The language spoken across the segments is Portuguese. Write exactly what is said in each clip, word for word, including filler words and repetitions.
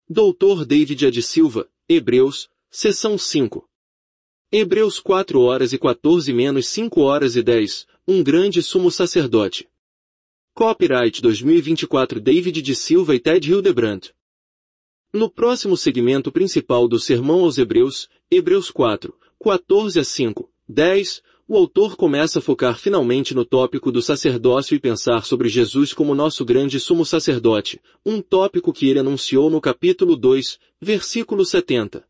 doutor David A. de Silva, Hebreus, seção cinco. Hebreus quatro horas e quatorze menos cinco horas e dez, um grande sumo sacerdote. Copyright dois mil e vinte e quatro David de Silva e Ted Hildebrandt. No próximo segmento principal do Sermão aos Hebreus, Hebreus quatro, quatorze a cinco, dez, o autor começa a focar finalmente no tópico do sacerdócio e pensar sobre Jesus como nosso grande sumo sacerdote, um tópico que ele anunciou no capítulo dois, versículo setenta.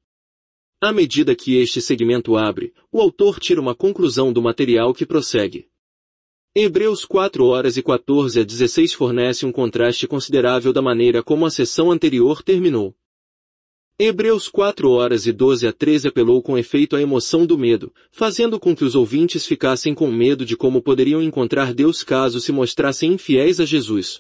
À medida que este segmento abre, o autor tira uma conclusão do material que prossegue. Hebreus quatro horas e quatorze a dezesseis fornece um contraste considerável da maneira como a sessão anterior terminou. Hebreus quatro horas e doze a treze apelou com efeito à emoção do medo, fazendo com que os ouvintes ficassem com medo de como poderiam encontrar Deus caso se mostrassem infiéis a Jesus.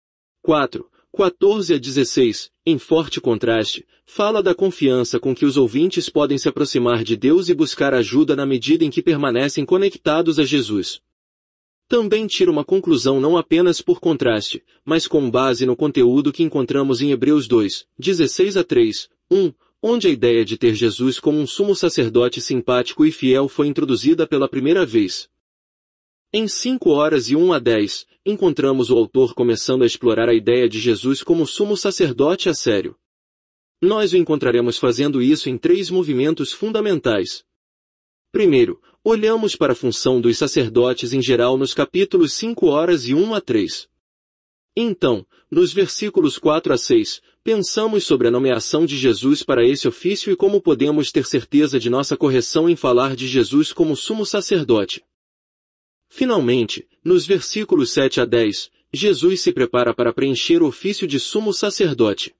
quatro, quatorze a dezesseis, em forte contraste, fala da confiança com que os ouvintes podem se aproximar de Deus e buscar ajuda na medida em que permanecem conectados a Jesus. Também tira uma conclusão não apenas por contraste, mas com base no conteúdo que encontramos em Hebreus dois, dezesseis a três, um, onde a ideia de ter Jesus como um sumo sacerdote simpático e fiel foi introduzida pela primeira vez. Em cinco horas e um a dez, encontramos o autor começando a explorar a ideia de Jesus como sumo sacerdote a sério. Nós o encontraremos fazendo isso em três movimentos fundamentais. Primeiro, olhamos para a função dos sacerdotes em geral nos capítulos cinco horas e um a três. Então, nos versículos quatro a seis, pensamos sobre a nomeação de Jesus para esse ofício e como podemos ter certeza de nossa correção em falar de Jesus como sumo sacerdote. Finalmente, nos versículos sete a dez, Jesus se prepara para preencher o ofício de sumo sacerdote.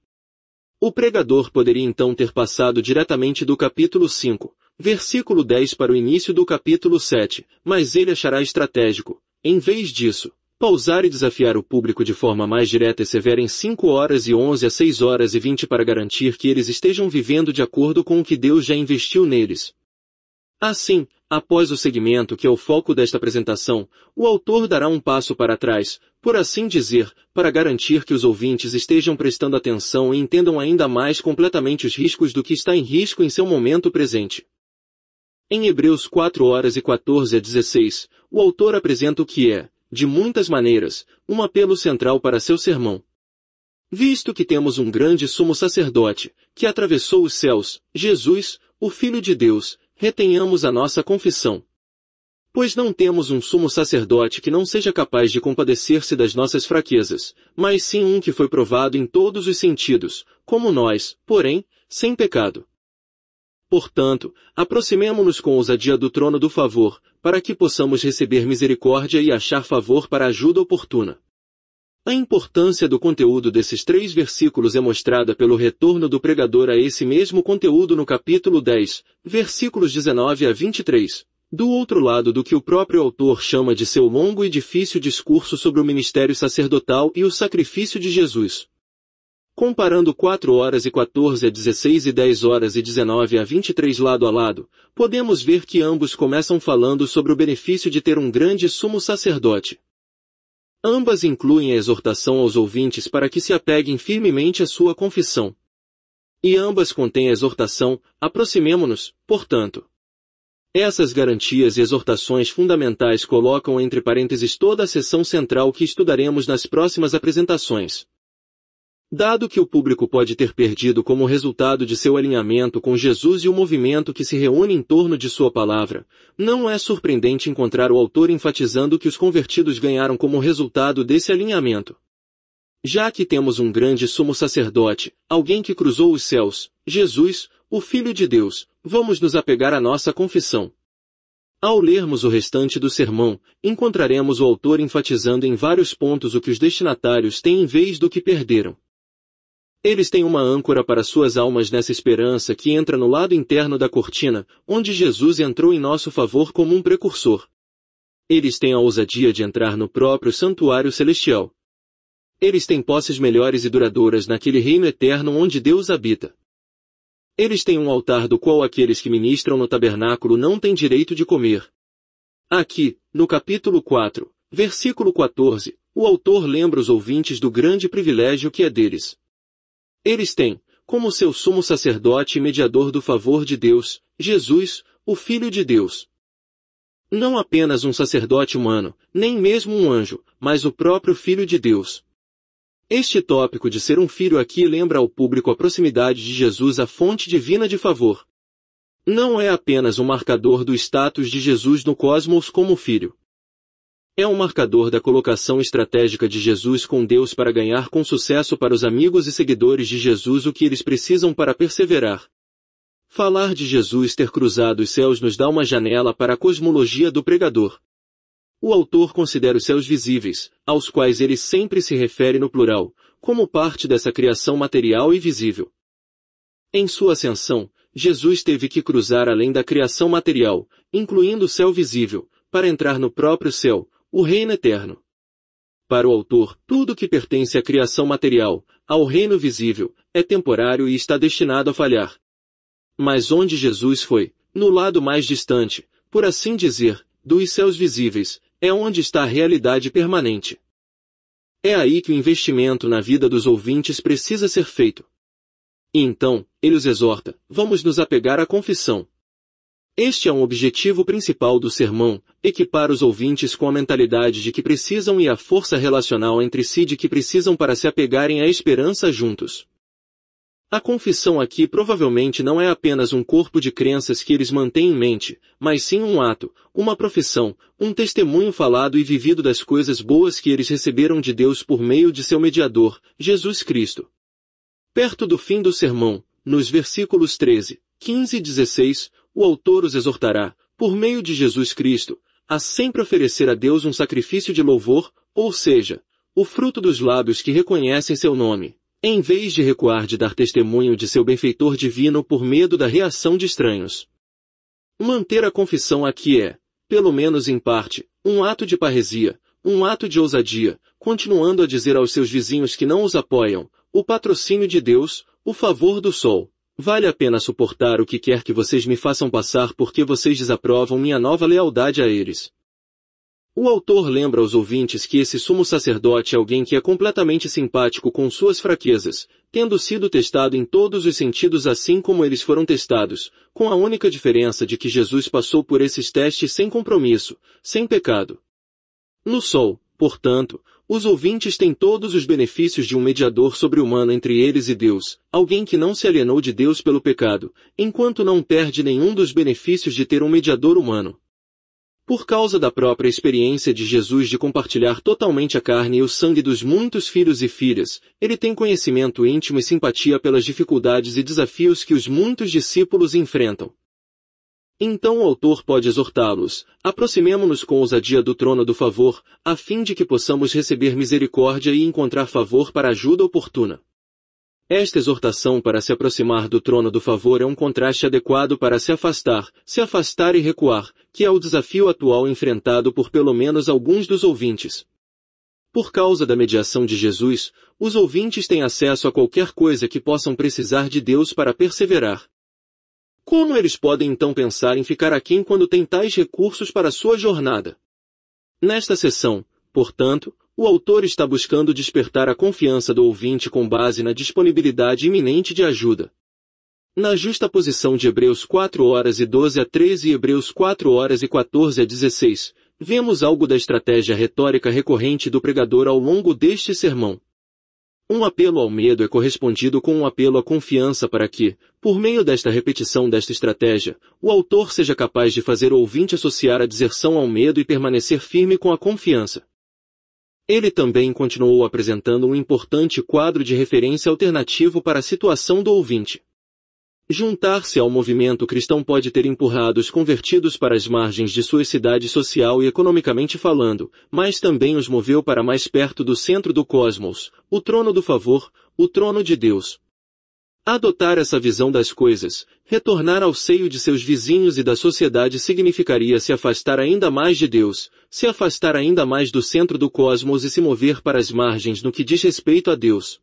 O pregador poderia então ter passado diretamente do capítulo cinco, versículo dez para o início do capítulo sete, mas ele achará estratégico, em vez disso, pausar e desafiar o público de forma mais direta e severa em cinco horas e onze a seis horas e vinte para garantir que eles estejam vivendo de acordo com o que Deus já investiu neles. Assim, após o segmento que é o foco desta apresentação, o autor dará um passo para trás, por assim dizer, para garantir que os ouvintes estejam prestando atenção e entendam ainda mais completamente os riscos do que está em risco em seu momento presente. Em Hebreus quatro horas e quatorze a dezesseis, o autor apresenta o que é, de muitas maneiras, um apelo central para seu sermão. Visto que temos um grande sumo sacerdote, que atravessou os céus, Jesus, o Filho de Deus, retenhamos a nossa confissão. Pois não temos um sumo sacerdote que não seja capaz de compadecer-se das nossas fraquezas, mas sim um que foi provado em todos os sentidos, como nós, porém, sem pecado. Portanto, aproximemo-nos com ousadia do trono do favor, para que possamos receber misericórdia e achar favor para a ajuda oportuna. A importância do conteúdo desses três versículos é mostrada pelo retorno do pregador a esse mesmo conteúdo no capítulo dez, versículos dezenove a vinte e três, do outro lado do que o próprio autor chama de seu longo e difícil discurso sobre o ministério sacerdotal e o sacrifício de Jesus. Comparando quatro horas e quatorze a dezesseis e dez horas e dezenove a vinte e três lado a lado, podemos ver que ambos começam falando sobre o benefício de ter um grande sumo sacerdote. Ambas incluem a exortação aos ouvintes para que se apeguem firmemente à sua confissão. E ambas contêm a exortação, aproximemo-nos, portanto. Essas garantias e exortações fundamentais colocam entre parênteses toda a seção central que estudaremos nas próximas apresentações. Dado que o público pode ter perdido como resultado de seu alinhamento com Jesus e o movimento que se reúne em torno de sua palavra, não é surpreendente encontrar o autor enfatizando que os convertidos ganharam como resultado desse alinhamento. Já que temos um grande sumo sacerdote, alguém que cruzou os céus, Jesus, o Filho de Deus, vamos nos apegar à nossa confissão. Ao lermos o restante do sermão, encontraremos o autor enfatizando em vários pontos o que os destinatários têm em vez do que perderam. Eles têm uma âncora para suas almas nessa esperança que entra no lado interno da cortina, onde Jesus entrou em nosso favor como um precursor. Eles têm a ousadia de entrar no próprio santuário celestial. Eles têm posses melhores e duradouras naquele reino eterno onde Deus habita. Eles têm um altar do qual aqueles que ministram no tabernáculo não têm direito de comer. Aqui, no capítulo quatro, versículo quatorze, o autor lembra os ouvintes do grande privilégio que é deles. Eles têm, como seu sumo sacerdote e mediador do favor de Deus, Jesus, o Filho de Deus. Não apenas um sacerdote humano, nem mesmo um anjo, mas o próprio Filho de Deus. Este tópico de ser um filho aqui lembra ao público a proximidade de Jesus à fonte divina de favor. Não é apenas um marcador do status de Jesus no cosmos como filho. É um marcador da colocação estratégica de Jesus com Deus para ganhar com sucesso para os amigos e seguidores de Jesus o que eles precisam para perseverar. Falar de Jesus ter cruzado os céus nos dá uma janela para a cosmologia do pregador. O autor considera os céus visíveis, aos quais ele sempre se refere no plural, como parte dessa criação material e visível. Em sua ascensão, Jesus teve que cruzar além da criação material, incluindo o céu visível, para entrar no próprio céu, o reino eterno. Para o autor, tudo que pertence à criação material, ao reino visível, é temporário e está destinado a falhar. Mas onde Jesus foi, no lado mais distante, por assim dizer, dos céus visíveis, é onde está a realidade permanente. É aí que o investimento na vida dos ouvintes precisa ser feito. E então, ele os exorta, vamos nos apegar à confissão. Este é um objetivo principal do sermão, equipar os ouvintes com a mentalidade de que precisam e a força relacional entre si de que precisam para se apegarem à esperança juntos. A confissão aqui provavelmente não é apenas um corpo de crenças que eles mantêm em mente, mas sim um ato, uma profissão, um testemunho falado e vivido das coisas boas que eles receberam de Deus por meio de seu mediador, Jesus Cristo. Perto do fim do sermão, nos versículos treze, quinze e dezesseis, o autor os exortará, por meio de Jesus Cristo, a sempre oferecer a Deus um sacrifício de louvor, ou seja, o fruto dos lábios que reconhecem seu nome, em vez de recuar de dar testemunho de seu benfeitor divino por medo da reação de estranhos. Manter a confissão aqui é, pelo menos em parte, um ato de parresia, um ato de ousadia, continuando a dizer aos seus vizinhos que não os apoiam, o patrocínio de Deus, o favor do sol. Vale a pena suportar o que quer que vocês me façam passar porque vocês desaprovam minha nova lealdade a eles. O autor lembra aos ouvintes que esse sumo sacerdote é alguém que é completamente simpático com suas fraquezas, tendo sido testado em todos os sentidos assim como eles foram testados, com a única diferença de que Jesus passou por esses testes sem compromisso, sem pecado. No sol, portanto, os ouvintes têm todos os benefícios de um mediador sobre-humano entre eles e Deus, alguém que não se alienou de Deus pelo pecado, enquanto não perde nenhum dos benefícios de ter um mediador humano. Por causa da própria experiência de Jesus de compartilhar totalmente a carne e o sangue dos muitos filhos e filhas, ele tem conhecimento íntimo e simpatia pelas dificuldades e desafios que os muitos discípulos enfrentam. Então o autor pode exortá-los, aproximemo-nos com ousadia do trono do favor, a fim de que possamos receber misericórdia e encontrar favor para ajuda oportuna. Esta exortação para se aproximar do trono do favor é um contraste adequado para se afastar, se afastar e recuar, que é o desafio atual enfrentado por pelo menos alguns dos ouvintes. Por causa da mediação de Jesus, os ouvintes têm acesso a qualquer coisa que possam precisar de Deus para perseverar. Como eles podem então pensar em ficar aquém quando têm tais recursos para sua jornada? Nesta seção, portanto, o autor está buscando despertar a confiança do ouvinte com base na disponibilidade iminente de ajuda. Na justaposição de Hebreus quatro horas e doze a treze e Hebreus quatro horas e quatorze a dezesseis, vemos algo da estratégia retórica recorrente do pregador ao longo deste sermão. Um apelo ao medo é correspondido com um apelo à confiança para que, por meio desta repetição desta estratégia, o autor seja capaz de fazer o ouvinte associar a deserção ao medo e permanecer firme com a confiança. Ele também continuou apresentando um importante quadro de referência alternativo para a situação do ouvinte. Juntar-se ao movimento cristão pode ter empurrado os convertidos para as margens de sua cidade social e economicamente falando, mas também os moveu para mais perto do centro do cosmos, o trono do favor, o trono de Deus. Adotar essa visão das coisas, retornar ao seio de seus vizinhos e da sociedade significaria se afastar ainda mais de Deus, se afastar ainda mais do centro do cosmos e se mover para as margens no que diz respeito a Deus.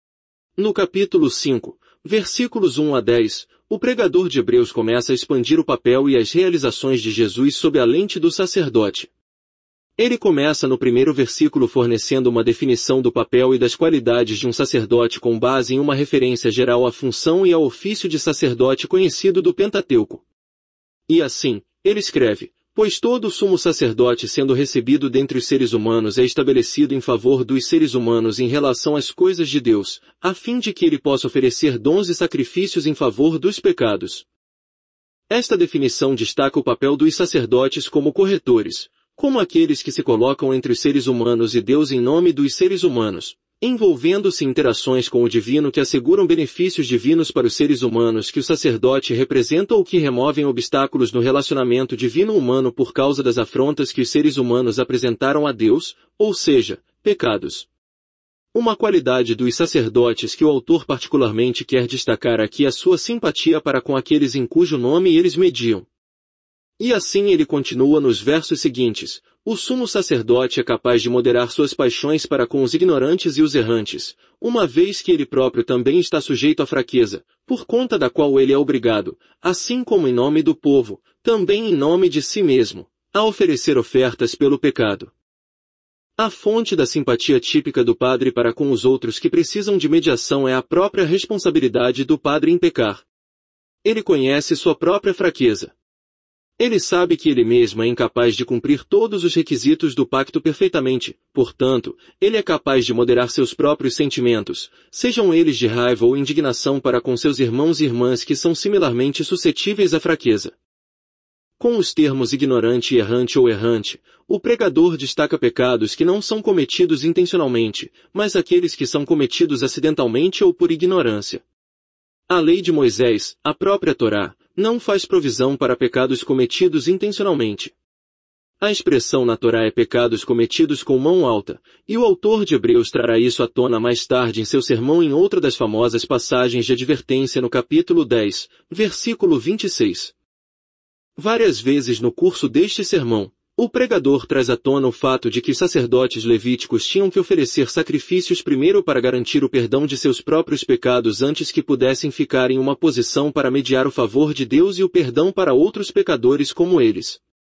No capítulo cinco, versículos um a dez, o pregador de Hebreus começa a expandir o papel e as realizações de Jesus sob a lente do sacerdote. Ele começa no primeiro versículo fornecendo uma definição do papel e das qualidades de um sacerdote com base em uma referência geral à função e ao ofício de sacerdote conhecido do Pentateuco. E assim, ele escreve: pois todo sumo sacerdote sendo recebido dentre os seres humanos é estabelecido em favor dos seres humanos em relação às coisas de Deus, a fim de que ele possa oferecer dons e sacrifícios em favor dos pecados. Esta definição destaca o papel dos sacerdotes como corretores, como aqueles que se colocam entre os seres humanos e Deus em nome dos seres humanos, envolvendo-se em interações com o divino que asseguram benefícios divinos para os seres humanos que o sacerdote representa ou que removem obstáculos no relacionamento divino-humano por causa das afrontas que os seres humanos apresentaram a Deus, ou seja, pecados. Uma qualidade dos sacerdotes que o autor particularmente quer destacar aqui é a sua simpatia para com aqueles em cujo nome eles mediam. E assim ele continua nos versos seguintes: o sumo sacerdote é capaz de moderar suas paixões para com os ignorantes e os errantes, uma vez que ele próprio também está sujeito à fraqueza, por conta da qual ele é obrigado, assim como em nome do povo, também em nome de si mesmo, a oferecer ofertas pelo pecado. A fonte da simpatia típica do padre para com os outros que precisam de mediação é a própria responsabilidade do padre em pecar. Ele conhece sua própria fraqueza. Ele sabe que ele mesmo é incapaz de cumprir todos os requisitos do pacto perfeitamente, portanto, ele é capaz de moderar seus próprios sentimentos, sejam eles de raiva ou indignação para com seus irmãos e irmãs que são similarmente suscetíveis à fraqueza. Com os termos ignorante e errante ou errante, o pregador destaca pecados que não são cometidos intencionalmente, mas aqueles que são cometidos acidentalmente ou por ignorância. A lei de Moisés, a própria Torá, não faz provisão para pecados cometidos intencionalmente. A expressão na Torá é pecados cometidos com mão alta, e o autor de Hebreus trará isso à tona mais tarde em seu sermão em outra das famosas passagens de advertência no capítulo dez, versículo vinte e seis. Várias vezes no curso deste sermão, o pregador traz à tona o fato de que os sacerdotes levíticos tinham que oferecer sacrifícios primeiro para garantir o perdão de seus próprios pecados antes que pudessem ficar em uma posição para mediar o favor de Deus e o perdão para outros pecadores como eles.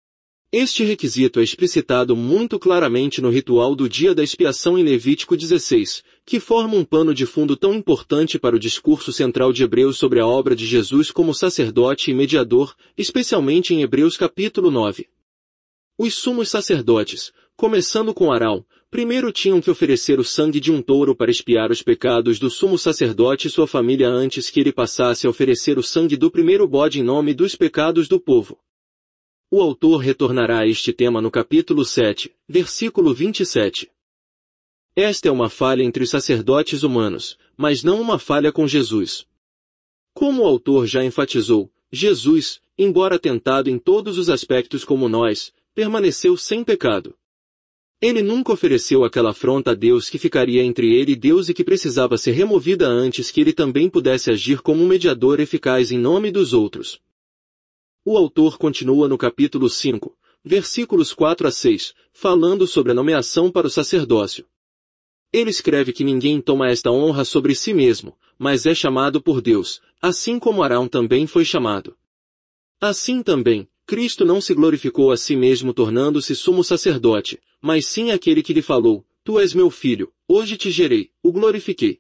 Este requisito é explicitado muito claramente no ritual do dia da expiação em Levítico dezesseis, que forma um pano de fundo tão importante para o discurso central de Hebreus sobre a obra de Jesus como sacerdote e mediador, especialmente em Hebreus capítulo nove. Os sumos sacerdotes, começando com Arão, primeiro tinham que oferecer o sangue de um touro para expiar os pecados do sumo sacerdote e sua família antes que ele passasse a oferecer o sangue do primeiro bode em nome dos pecados do povo. O autor retornará a este tema no capítulo sete, versículo vinte e sete. Esta é uma falha entre os sacerdotes humanos, mas não uma falha com Jesus. Como o autor já enfatizou, Jesus, embora tentado em todos os aspectos como nós, permaneceu sem pecado. Ele nunca ofereceu aquela afronta a Deus que ficaria entre ele e Deus e que precisava ser removida antes que ele também pudesse agir como um mediador eficaz em nome dos outros. O autor continua no capítulo cinco, versículos quatro a seis, falando sobre a nomeação para o sacerdócio. Ele escreve que ninguém toma esta honra sobre si mesmo, mas é chamado por Deus, assim como Arão também foi chamado. Assim também, Cristo não se glorificou a si mesmo tornando-se sumo sacerdote, mas sim aquele que lhe falou: Tu és meu filho, hoje te gerei, o glorifiquei.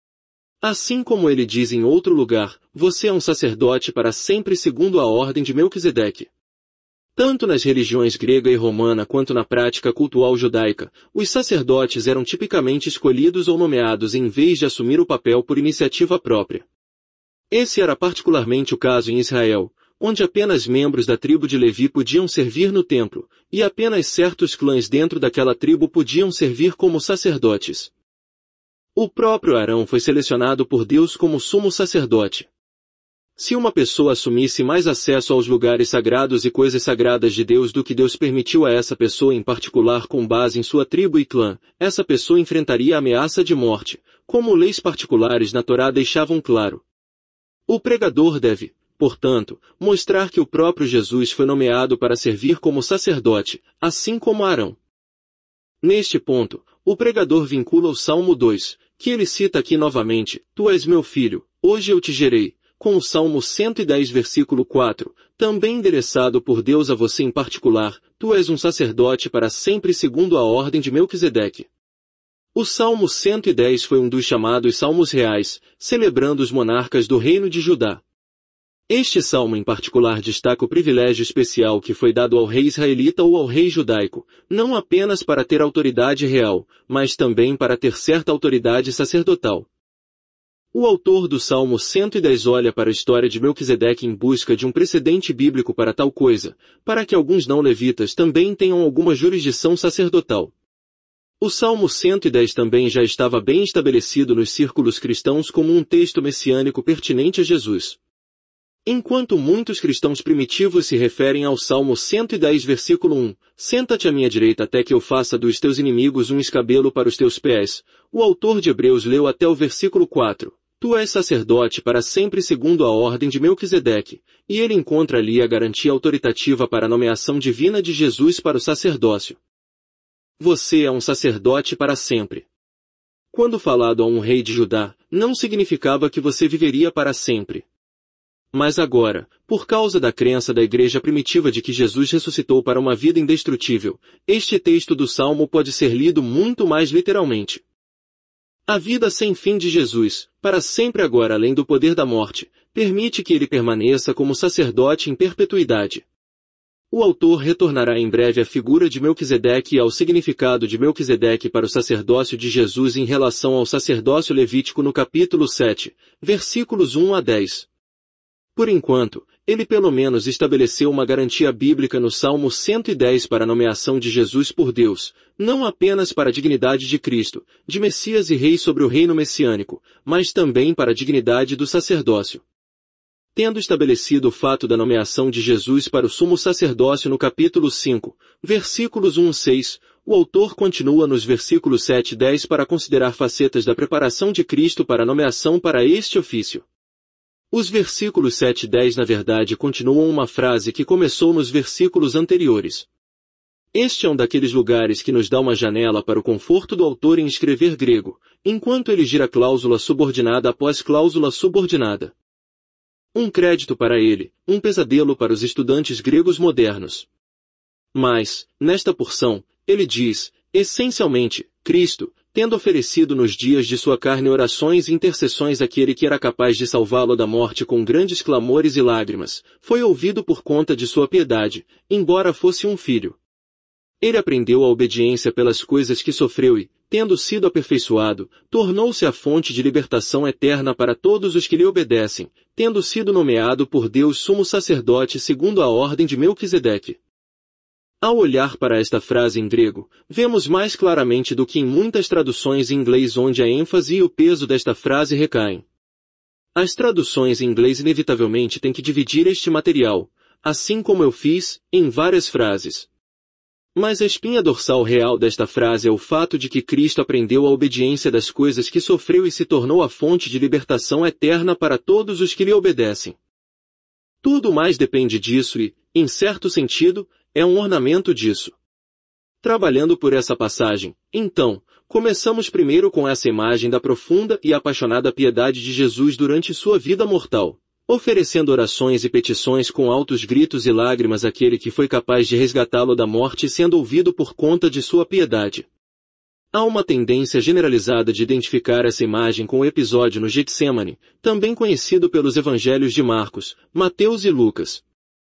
Assim como ele diz em outro lugar, você é um sacerdote para sempre segundo a ordem de Melquisedeque. Tanto nas religiões grega e romana quanto na prática cultual judaica, os sacerdotes eram tipicamente escolhidos ou nomeados em vez de assumir o papel por iniciativa própria. Esse era particularmente o caso em Israel, onde apenas membros da tribo de Levi podiam servir no templo, e apenas certos clãs dentro daquela tribo podiam servir como sacerdotes. O próprio Arão foi selecionado por Deus como sumo sacerdote. Se uma pessoa assumisse mais acesso aos lugares sagrados e coisas sagradas de Deus do que Deus permitiu a essa pessoa em particular com base em sua tribo e clã, essa pessoa enfrentaria a ameaça de morte, como leis particulares na Torá deixavam claro. O pregador deve, portanto, mostrar que o próprio Jesus foi nomeado para servir como sacerdote, assim como Arão. Neste ponto, o pregador vincula o Salmo dois, que ele cita aqui novamente: Tu és meu filho, hoje eu te gerei, com o Salmo cento e dez versículo quatro, também endereçado por Deus a você em particular: tu és um sacerdote para sempre segundo a ordem de Melquisedeque. O Salmo cento e dez foi um dos chamados Salmos Reais, celebrando os monarcas do reino de Judá. Este salmo em particular destaca o privilégio especial que foi dado ao rei israelita ou ao rei judaico, não apenas para ter autoridade real, mas também para ter certa autoridade sacerdotal. O autor do Salmo cento e dez olha para a história de Melquisedeque em busca de um precedente bíblico para tal coisa, para que alguns não-levitas também tenham alguma jurisdição sacerdotal. O Salmo cento e dez também já estava bem estabelecido nos círculos cristãos como um texto messiânico pertinente a Jesus. Enquanto muitos cristãos primitivos se referem ao Salmo cento e dez versículo um, senta-te à minha direita até que eu faça dos teus inimigos um escabelo para os teus pés, o autor de Hebreus leu até o versículo quatro, tu és sacerdote para sempre segundo a ordem de Melquisedeque, e ele encontra ali a garantia autoritativa para a nomeação divina de Jesus para o sacerdócio. Você é um sacerdote para sempre. Quando falado a um rei de Judá, não significava que você viveria para sempre. Mas agora, por causa da crença da igreja primitiva de que Jesus ressuscitou para uma vida indestrutível, este texto do Salmo pode ser lido muito mais literalmente. A vida sem fim de Jesus, para sempre agora além do poder da morte, permite que ele permaneça como sacerdote em perpetuidade. O autor retornará em breve à figura de Melquisedeque e ao significado de Melquisedeque para o sacerdócio de Jesus em relação ao sacerdócio levítico no capítulo sete, versículos um a dez. Por enquanto, ele pelo menos estabeleceu uma garantia bíblica no Salmo cento e dez para a nomeação de Jesus por Deus, não apenas para a dignidade de Cristo, de Messias e Rei sobre o reino messiânico, mas também para a dignidade do sacerdócio. Tendo estabelecido o fato da nomeação de Jesus para o sumo sacerdócio no capítulo cinco, versículos um a seis, o autor continua nos versículos sete e dez para considerar facetas da preparação de Cristo para a nomeação para este ofício. Os versículos sete e dez na verdade continuam uma frase que começou nos versículos anteriores. Este é um daqueles lugares que nos dá uma janela para o conforto do autor em escrever grego, enquanto ele gira cláusula subordinada após cláusula subordinada. Um crédito para ele, um pesadelo para os estudantes gregos modernos. Mas, nesta porção, ele diz, essencialmente, Cristo, tendo oferecido nos dias de sua carne orações e intercessões àquele que era capaz de salvá-lo da morte com grandes clamores e lágrimas, foi ouvido por conta de sua piedade, embora fosse um filho. Ele aprendeu a obediência pelas coisas que sofreu e, tendo sido aperfeiçoado, tornou-se a fonte de libertação eterna para todos os que lhe obedecem, tendo sido nomeado por Deus sumo sacerdote segundo a ordem de Melquisedeque. Ao olhar para esta frase em grego, vemos mais claramente do que em muitas traduções em inglês onde a ênfase e o peso desta frase recaem. As traduções em inglês inevitavelmente têm que dividir este material, assim como eu fiz, em várias frases. Mas a espinha dorsal real desta frase é o fato de que Cristo aprendeu a obediência das coisas que sofreu e se tornou a fonte de libertação eterna para todos os que lhe obedecem. Tudo mais depende disso e, em certo sentido, é um ornamento disso. Trabalhando por essa passagem, então, começamos primeiro com essa imagem da profunda e apaixonada piedade de Jesus durante sua vida mortal, oferecendo orações e petições com altos gritos e lágrimas àquele que foi capaz de resgatá-lo da morte sendo ouvido por conta de sua piedade. Há uma tendência generalizada de identificar essa imagem com o episódio no Getsêmani, também conhecido pelos evangelhos de Marcos, Mateus e Lucas.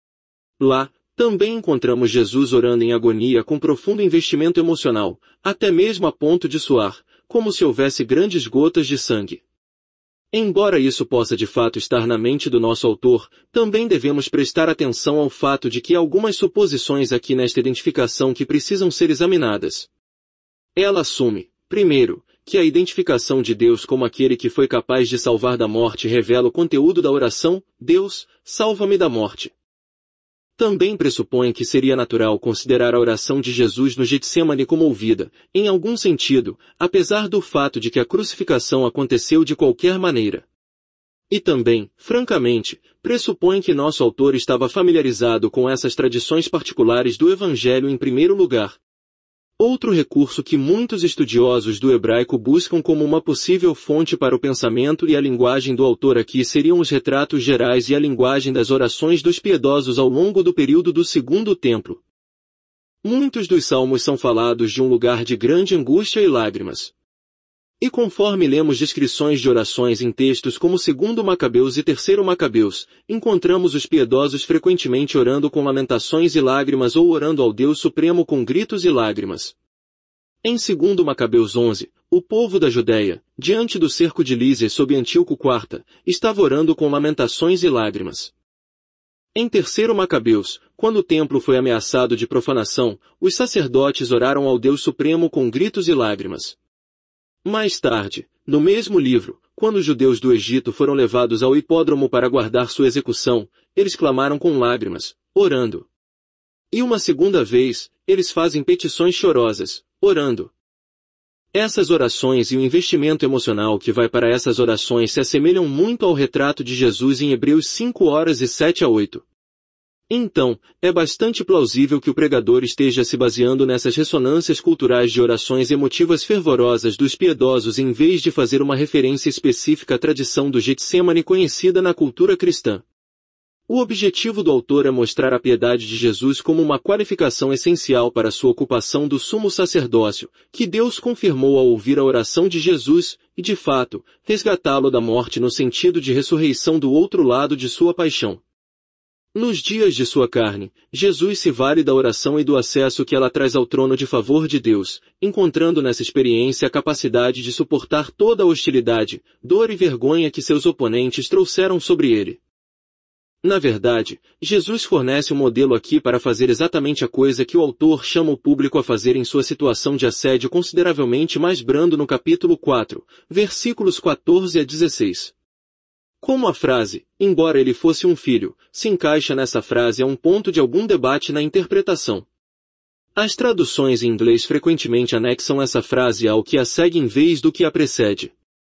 Lá, também encontramos Jesus orando em agonia com profundo investimento emocional, até mesmo a ponto de suar, como se houvesse grandes gotas de sangue. Embora isso possa de fato estar na mente do nosso autor, também devemos prestar atenção ao fato de que há algumas suposições aqui nesta identificação que precisam ser examinadas. Ela assume, primeiro, que a identificação de Deus como aquele que foi capaz de salvar da morte revela o conteúdo da oração, Deus, salva-me da morte. Também pressupõe que seria natural considerar a oração de Jesus no Getsêmani como ouvida, em algum sentido, apesar do fato de que a crucificação aconteceu de qualquer maneira. E também, francamente, pressupõe que nosso autor estava familiarizado com essas tradições particulares do Evangelho em primeiro lugar. Outro recurso que muitos estudiosos do hebraico buscam como uma possível fonte para o pensamento e a linguagem do autor aqui seriam os retratos gerais e a linguagem das orações dos piedosos ao longo do período do Segundo Templo. Muitos dos salmos são falados de um lugar de grande angústia e lágrimas. E conforme lemos descrições de orações em textos como segundo Macabeus e terceiro Macabeus, encontramos os piedosos frequentemente orando com lamentações e lágrimas ou orando ao Deus Supremo com gritos e lágrimas. Em segundo Macabeus onze, o povo da Judéia, diante do cerco de Lísia sob Antíoco quarto, estava orando com lamentações e lágrimas. Em terceiro Macabeus, quando o templo foi ameaçado de profanação, os sacerdotes oraram ao Deus Supremo com gritos e lágrimas. Mais tarde, no mesmo livro, quando os judeus do Egito foram levados ao hipódromo para aguardar sua execução, eles clamaram com lágrimas, orando. E uma segunda vez, eles fazem petições chorosas, orando. Essas orações e o investimento emocional que vai para essas orações se assemelham muito ao retrato de Jesus em Hebreus cinco horas e sete a oito. Então, é bastante plausível que o pregador esteja se baseando nessas ressonâncias culturais de orações emotivas fervorosas dos piedosos em vez de fazer uma referência específica à tradição do Getsemane conhecida na cultura cristã. O objetivo do autor é mostrar a piedade de Jesus como uma qualificação essencial para sua ocupação do sumo sacerdócio, que Deus confirmou ao ouvir a oração de Jesus, e de fato, resgatá-lo da morte no sentido de ressurreição do outro lado de sua paixão. Nos dias de sua carne, Jesus se vale da oração e do acesso que ela traz ao trono de favor de Deus, encontrando nessa experiência a capacidade de suportar toda a hostilidade, dor e vergonha que seus oponentes trouxeram sobre ele. Na verdade, Jesus fornece um modelo aqui para fazer exatamente a coisa que o autor chama o público a fazer em sua situação de assédio consideravelmente mais brando no capítulo quatro, versículos quatorze a dezesseis. Como a frase, embora ele fosse um filho, se encaixa nessa frase é um ponto de algum debate na interpretação. As traduções em inglês frequentemente anexam essa frase ao que a segue em vez do que a precede.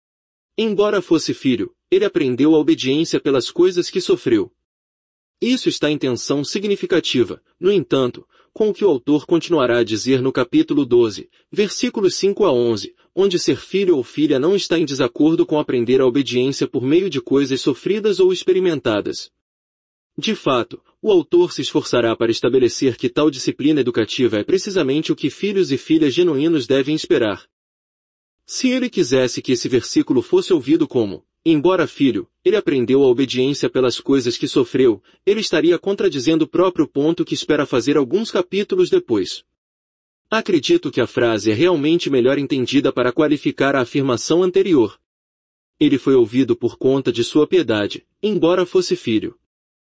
Embora fosse filho, ele aprendeu a obediência pelas coisas que sofreu. Isso está em tensão significativa, no entanto, com o que o autor continuará a dizer no capítulo doze, versículos cinco a onze, onde ser filho ou filha não está em desacordo com aprender a obediência por meio de coisas sofridas ou experimentadas. De fato, o autor se esforçará para estabelecer que tal disciplina educativa é precisamente o que filhos e filhas genuínos devem esperar. Se ele quisesse que esse versículo fosse ouvido como, embora filho, ele aprendeu a obediência pelas coisas que sofreu, ele estaria contradizendo o próprio ponto que espera fazer alguns capítulos depois. Acredito que a frase é realmente melhor entendida para qualificar a afirmação anterior. Ele foi ouvido por conta de sua piedade, embora fosse filho.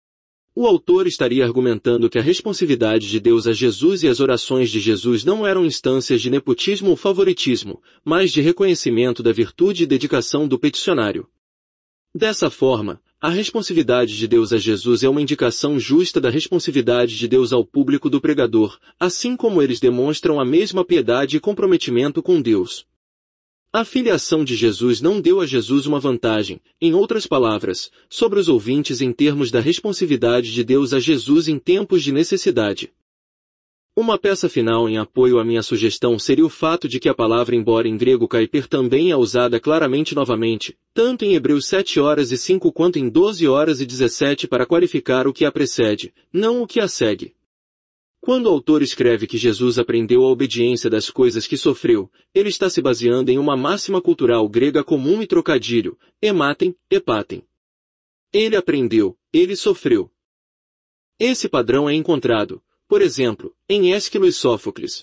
O autor estaria argumentando que a responsividade de Deus a Jesus e as orações de Jesus não eram instâncias de nepotismo ou favoritismo, mas de reconhecimento da virtude e dedicação do peticionário. Dessa forma, a responsividade de Deus a Jesus é uma indicação justa da responsividade de Deus ao público do pregador, assim como eles demonstram a mesma piedade e comprometimento com Deus. A filiação de Jesus não deu a Jesus uma vantagem, em outras palavras, sobre os ouvintes em termos da responsividade de Deus a Jesus em tempos de necessidade. Uma peça final em apoio à minha sugestão seria o fato de que a palavra embora em grego kaiper também é usada claramente novamente, tanto em Hebreus sete horas e cinco quanto em doze horas e dezessete para qualificar o que a precede, não o que a segue. Quando o autor escreve que Jesus aprendeu a obediência das coisas que sofreu, ele está se baseando em uma máxima cultural grega comum e trocadilho, ematem, epatem. Ele aprendeu, ele sofreu. Esse padrão é encontrado, por exemplo, em Ésquilo e Sófocles.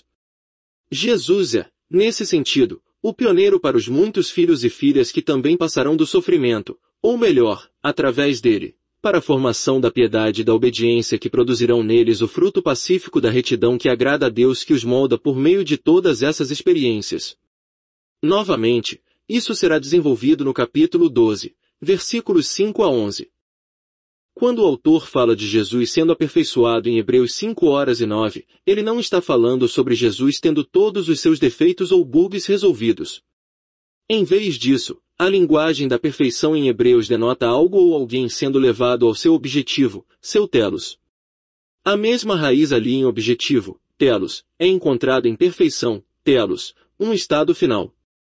Jesus é, nesse sentido, o pioneiro para os muitos filhos e filhas que também passarão do sofrimento, ou melhor, através dele, para a formação da piedade e da obediência que produzirão neles o fruto pacífico da retidão que agrada a Deus que os molda por meio de todas essas experiências. Novamente, isso será desenvolvido no capítulo doze, versículos cinco a onze. Quando o autor fala de Jesus sendo aperfeiçoado em Hebreus cinco horas e nove, ele não está falando sobre Jesus tendo todos os seus defeitos ou bugs resolvidos. Em vez disso, a linguagem da perfeição em Hebreus denota algo ou alguém sendo levado ao seu objetivo, seu telos. A mesma raiz ali em objetivo, telos, é encontrada em perfeição, telos, um estado final.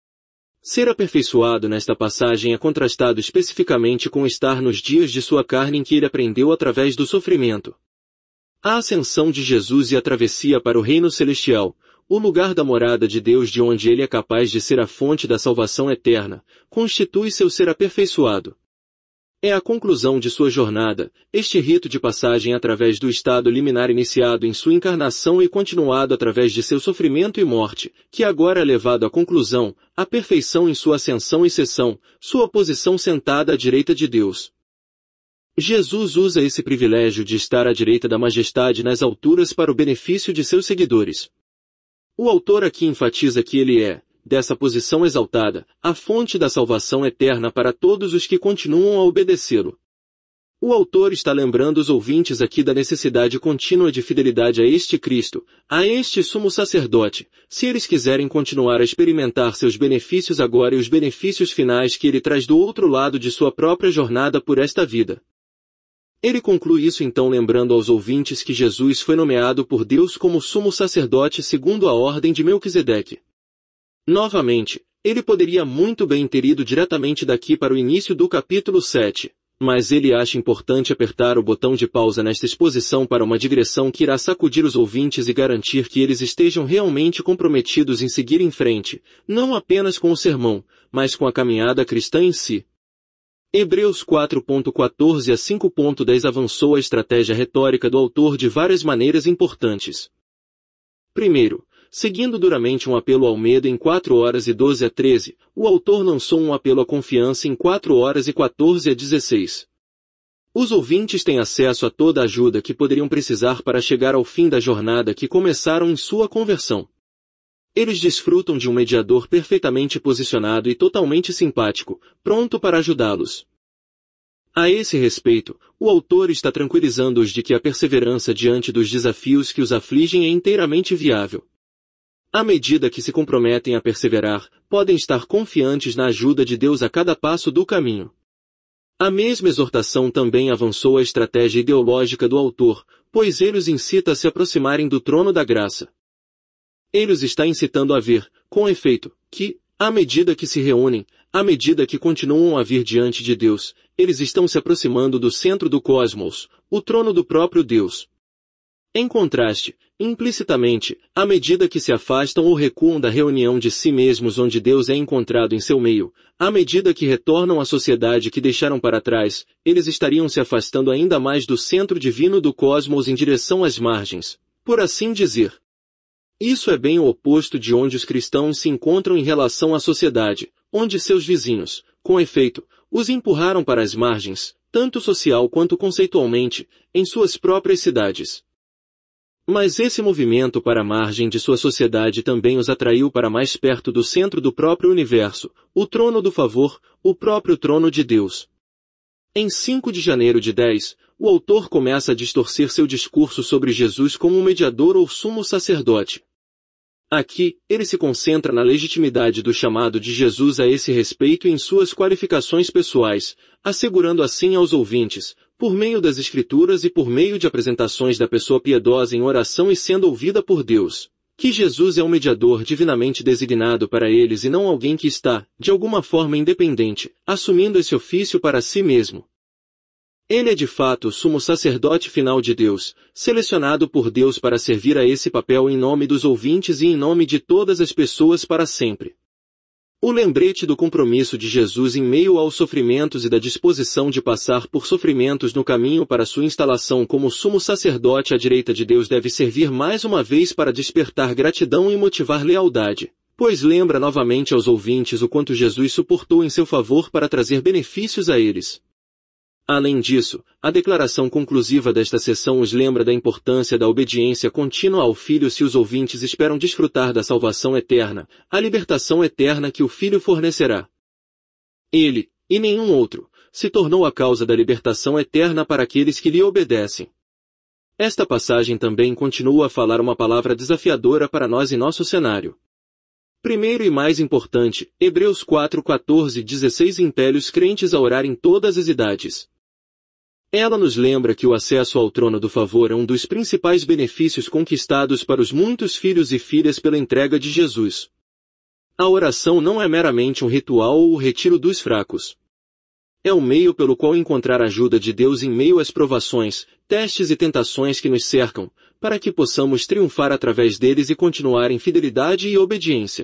Ser aperfeiçoado nesta passagem é contrastado especificamente com estar nos dias de sua carne em que ele aprendeu através do sofrimento. A ascensão de Jesus e a travessia para o reino celestial, o lugar da morada de Deus de onde ele é capaz de ser a fonte da salvação eterna, constitui seu ser aperfeiçoado. É a conclusão de sua jornada, este rito de passagem através do estado liminar iniciado em sua encarnação e continuado através de seu sofrimento e morte, que agora é levado à conclusão, a perfeição em sua ascensão e sessão, sua posição sentada à direita de Deus. Jesus usa esse privilégio de estar à direita da majestade nas alturas para o benefício de seus seguidores. O autor aqui enfatiza que ele é, dessa posição exaltada, a fonte da salvação eterna para todos os que continuam a obedecê-lo. O autor está lembrando os ouvintes aqui da necessidade contínua de fidelidade a este Cristo, a este sumo sacerdote, se eles quiserem continuar a experimentar seus benefícios agora e os benefícios finais que ele traz do outro lado de sua própria jornada por esta vida. Ele conclui isso então lembrando aos ouvintes que Jesus foi nomeado por Deus como sumo sacerdote segundo a ordem de Melquisedeque. Novamente, ele poderia muito bem ter ido diretamente daqui para o início do capítulo sete, mas ele acha importante apertar o botão de pausa nesta exposição para uma digressão que irá sacudir os ouvintes e garantir que eles estejam realmente comprometidos em seguir em frente, não apenas com o sermão, mas com a caminhada cristã em si. Hebreus quatro, quatorze a cinco, dez avançou a estratégia retórica do autor de várias maneiras importantes. Primeiro, seguindo duramente um apelo ao medo em quatro horas e doze a treze, o autor lançou um apelo à confiança em quatro horas e quatorze a dezesseis. Os ouvintes têm acesso a toda a ajuda que poderiam precisar para chegar ao fim da jornada que começaram em sua conversão. Eles desfrutam de um mediador perfeitamente posicionado e totalmente simpático, pronto para ajudá-los. A esse respeito, o autor está tranquilizando-os de que a perseverança diante dos desafios que os afligem é inteiramente viável. À medida que se comprometem a perseverar, podem estar confiantes na ajuda de Deus a cada passo do caminho. A mesma exortação também avançou a estratégia ideológica do autor, pois ele os incita a se aproximarem do trono da graça. Ele os está incitando a ver, com efeito, que, à medida que se reúnem, à medida que continuam a vir diante de Deus, eles estão se aproximando do centro do cosmos, o trono do próprio Deus. Em contraste, implicitamente, à medida que se afastam ou recuam da reunião de si mesmos onde Deus é encontrado em seu meio, à medida que retornam à sociedade que deixaram para trás, eles estariam se afastando ainda mais do centro divino do cosmos em direção às margens, por assim dizer. Isso é bem o oposto de onde os cristãos se encontram em relação à sociedade, onde seus vizinhos, com efeito, os empurraram para as margens, tanto social quanto conceitualmente, em suas próprias cidades. Mas esse movimento para a margem de sua sociedade também os atraiu para mais perto do centro do próprio universo, o trono do favor, o próprio trono de Deus. Em cinco de janeiro de dez, o autor começa a distorcer seu discurso sobre Jesus como um mediador ou sumo sacerdote. Aqui, ele se concentra na legitimidade do chamado de Jesus a esse respeito e em suas qualificações pessoais, assegurando assim aos ouvintes, por meio das Escrituras e por meio de apresentações da pessoa piedosa em oração e sendo ouvida por Deus, que Jesus é um mediador divinamente designado para eles e não alguém que está, de alguma forma independente, assumindo esse ofício para si mesmo. Ele é de fato o sumo sacerdote final de Deus, selecionado por Deus para servir a esse papel em nome dos ouvintes e em nome de todas as pessoas para sempre. O lembrete do compromisso de Jesus em meio aos sofrimentos e da disposição de passar por sofrimentos no caminho para sua instalação como sumo sacerdote à direita de Deus deve servir mais uma vez para despertar gratidão e motivar lealdade, pois lembra novamente aos ouvintes o quanto Jesus suportou em seu favor para trazer benefícios a eles. Além disso, a declaração conclusiva desta sessão os lembra da importância da obediência contínua ao Filho se os ouvintes esperam desfrutar da salvação eterna, a libertação eterna que o Filho fornecerá. Ele, e nenhum outro, se tornou a causa da libertação eterna para aqueles que lhe obedecem. Esta passagem também continua a falar uma palavra desafiadora para nós em nosso cenário. Primeiro e mais importante, Hebreus quatro, quatorze e dezesseis impele os crentes a orar em todas as idades. Ela nos lembra que o acesso ao trono do favor é um dos principais benefícios conquistados para os muitos filhos e filhas pela entrega de Jesus. A oração não é meramente um ritual ou o retiro dos fracos. É o meio pelo qual encontrar a ajuda de Deus em meio às provações, testes e tentações que nos cercam, para que possamos triunfar através deles e continuar em fidelidade e obediência.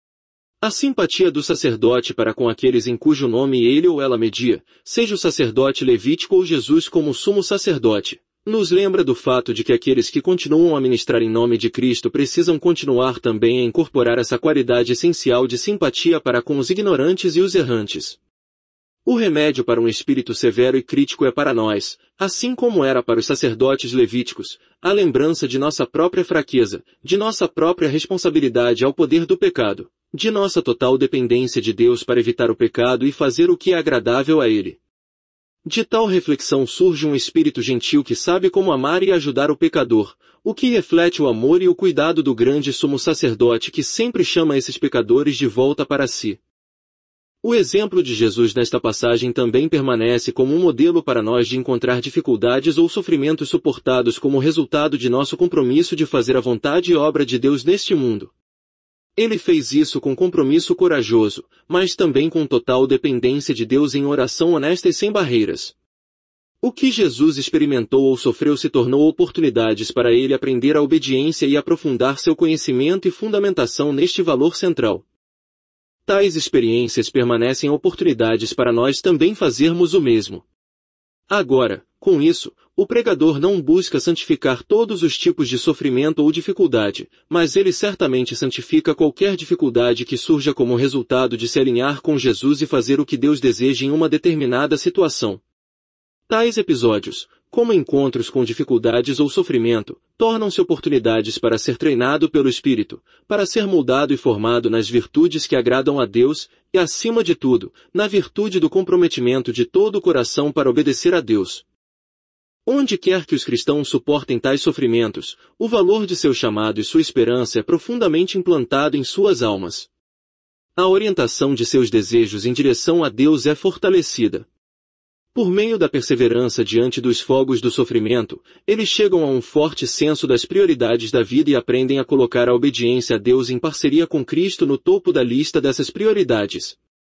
A simpatia do sacerdote para com aqueles em cujo nome ele ou ela media, seja o sacerdote levítico ou Jesus como sumo sacerdote, nos lembra do fato de que aqueles que continuam a ministrar em nome de Cristo precisam continuar também a incorporar essa qualidade essencial de simpatia para com os ignorantes e os errantes. O remédio para um espírito severo e crítico é para nós, assim como era para os sacerdotes levíticos, a lembrança de nossa própria fraqueza, de nossa própria responsabilidade ao poder do pecado, de nossa total dependência de Deus para evitar o pecado e fazer o que é agradável a Ele. De tal reflexão surge um espírito gentil que sabe como amar e ajudar o pecador, o que reflete o amor e o cuidado do grande sumo sacerdote que sempre chama esses pecadores de volta para si. O exemplo de Jesus nesta passagem também permanece como um modelo para nós de encontrar dificuldades ou sofrimentos suportados como resultado de nosso compromisso de fazer a vontade e obra de Deus neste mundo. Ele fez isso com compromisso corajoso, mas também com total dependência de Deus em oração honesta e sem barreiras. O que Jesus experimentou ou sofreu se tornou oportunidades para ele aprender a obediência e aprofundar seu conhecimento e fundamentação neste valor central. Tais experiências permanecem oportunidades para nós também fazermos o mesmo. Agora, com isso, o pregador não busca santificar todos os tipos de sofrimento ou dificuldade, mas ele certamente santifica qualquer dificuldade que surja como resultado de se alinhar com Jesus e fazer o que Deus deseja em uma determinada situação. Tais episódios, como encontros com dificuldades ou sofrimento, tornam-se oportunidades para ser treinado pelo Espírito, para ser moldado e formado nas virtudes que agradam a Deus, e acima de tudo, na virtude do comprometimento de todo o coração para obedecer a Deus. Onde quer que os cristãos suportem tais sofrimentos, o valor de seu chamado e sua esperança é profundamente implantado em suas almas. A orientação de seus desejos em direção a Deus é fortalecida. Por meio da perseverança diante dos fogos do sofrimento, eles chegam a um forte senso das prioridades da vida e aprendem a colocar a obediência a Deus em parceria com Cristo no topo da lista dessas prioridades.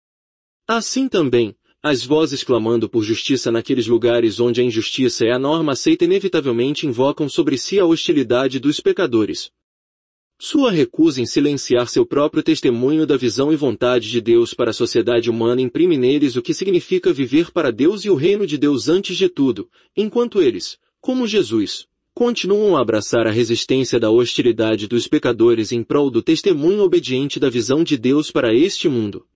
Assim também, as vozes clamando por justiça naqueles lugares onde a injustiça é a norma aceita inevitavelmente invocam sobre si a hostilidade dos pecadores. Sua recusa em silenciar seu próprio testemunho da visão e vontade de Deus para a sociedade humana imprime neles o que significa viver para Deus e o reino de Deus antes de tudo, enquanto eles, como Jesus, continuam a abraçar a resistência da hostilidade dos pecadores em prol do testemunho obediente da visão de Deus para este mundo.